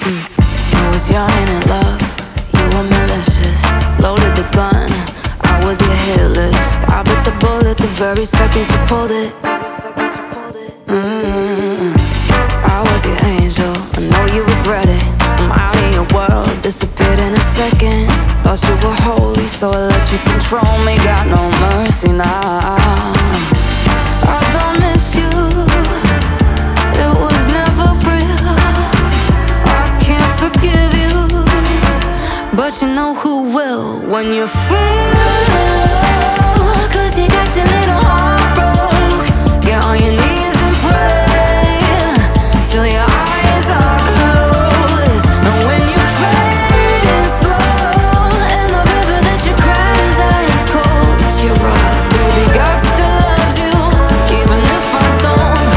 I was young and in love, you were malicious. Loaded the gun, I was your hit list. I bit the bullet the very second you pulled it. I was your angel, I know you regret it. I'm out of your world, disappeared in a second. Thought you were holy, so I let you control me. Got no mercy now. I don't miss you, it was never real. I can't forgive you, but you know who will when you feel. 'Cause you got your little heart broke. Get on your knees and pray till your eyes are closed. And when you fade in slow, and the river that you cried is ice cold, you're right, baby, God still loves you, even if I don't.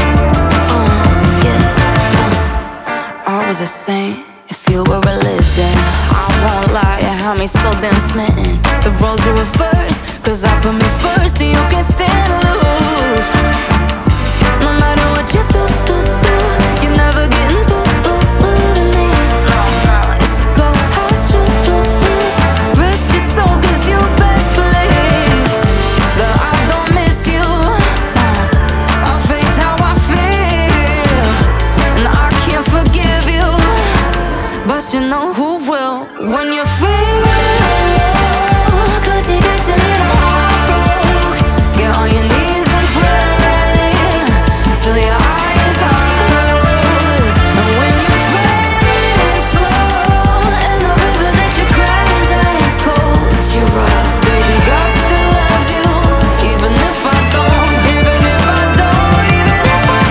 I was a saint if you were religion. I won't lie, you had me so damn smitten. The roles were reversed, 'cause I put me first and you can stand loose. No matter what you do, you're never getting through to me. Let's go hide your lose. Rest your soul, 'cause you best believe that I don't miss you. I faked how I feel, and I can't forgive you, but you know who will when you feel. 'Cause you got your little heart broke. Get on your knees and pray till your eyes are closed. And when you fade in slow, and the river that you cried is ice cold, you're right, baby, God still loves you, even if I don't, even if I don't, even if I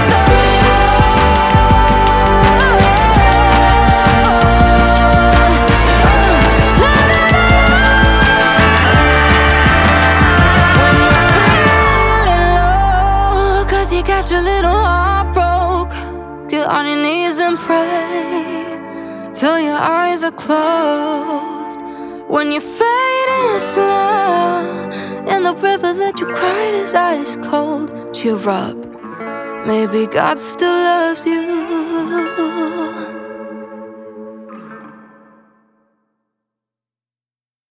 got your little heart broke. Get on your knees and pray till your eyes are closed. When you fade in slow, and the river that you cried is ice cold, cheer up, maybe God still loves you.